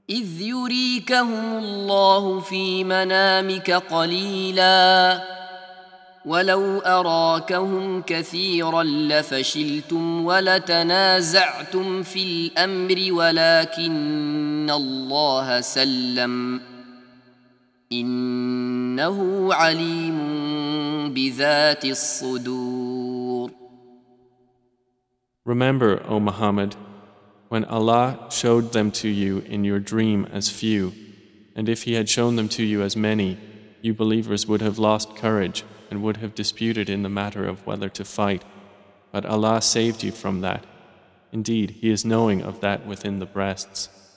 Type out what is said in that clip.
إذ يريكهم الله في منامك قليلا ولو أراكهم كثيرا لفشلتم ولتنازعتم في الأمر ولكن الله سلم إنه عليم بذات الصدور. Remember, O Muhammad, when Allah showed them to you in your dream as few, and if He had shown them to you as many, you believers would have lost courage and would have disputed in the matter of whether to fight. But Allah saved you from that. Indeed, He is knowing of that within the breasts.